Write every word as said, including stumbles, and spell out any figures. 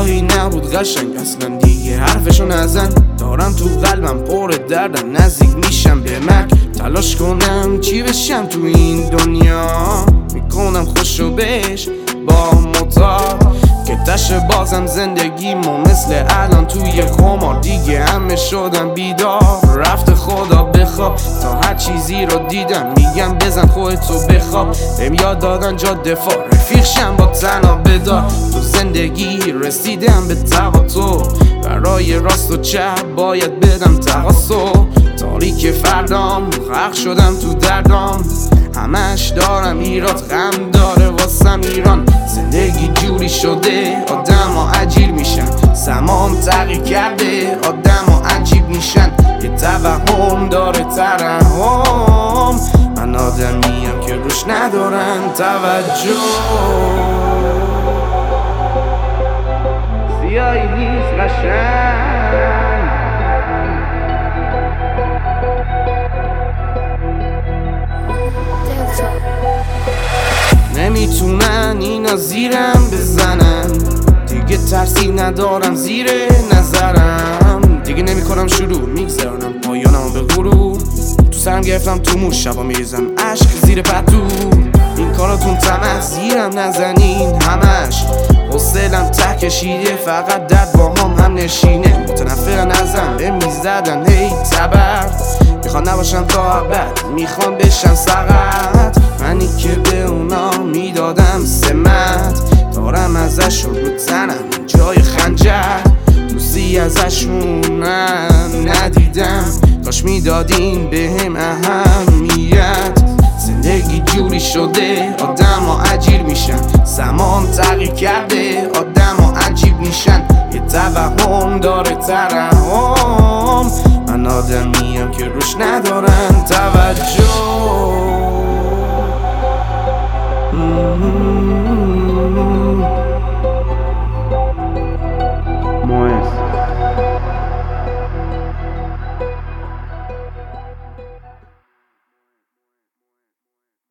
جایی نبود قشنگ اصلا دیگه حرفشو نزن. دارم تو قلبم پر دردم نزدیک میشم به مرگ. تلاش کنم چی بشم تو این دنیا، میکنم خوشو بهش با متا که تشه بازم زندگیمو مثل الان توی خمار. دیگه همه شدم بیدار رفت خدا بخواب تا هر چیزی رو دیدم میگم بزن خودتو بخواب. بهم یاد دادن جا دفاع رفیق شم با تنها بدار. تو زندگی رسیدم به تقاطع برای راست و چپ باید بدم تقاصع. تاریک فردام غرق شدم تو دردام همش دارم ایراد غم داره واسم ایران. زندگی جوری شده آدم ها عجیب میشن، زمان تغییر کرده آدم ها عجیب میشن. یه توهم داره ترحم، من آدمیم که روش ندارن توجه. سیاهی نیست قشنگ، نمیتونن اینا زیرم بزنن. دیگه ترسی ندارم زیر نظرم، دیگه نمیکنم شروع میگذارم پایانم به غرور. تو سرم گرفتم تو مور شبا میریزم عشق زیر پتو. این کاراتون طمع زیرم نزنین همش، حوصلم ته کشیده فقط درد با هم هم نشینه. متنفرن ازم به میزدن هی تبر، میخوان نباشم تا ابد میخوان بشن سقط. منی که به اونا میدادم سمت دارم ازشون رو تنم جای خنجر. دوستی ازشونم ندیدم کاش میدادین به هم اهمیت. زندگی جوری شده آدم ها عجیب میشن، زمان تغییر کرده آدم ها عجیب میشن. یه توهم داره ترحم، من آدمیم که روش ندارن توجه.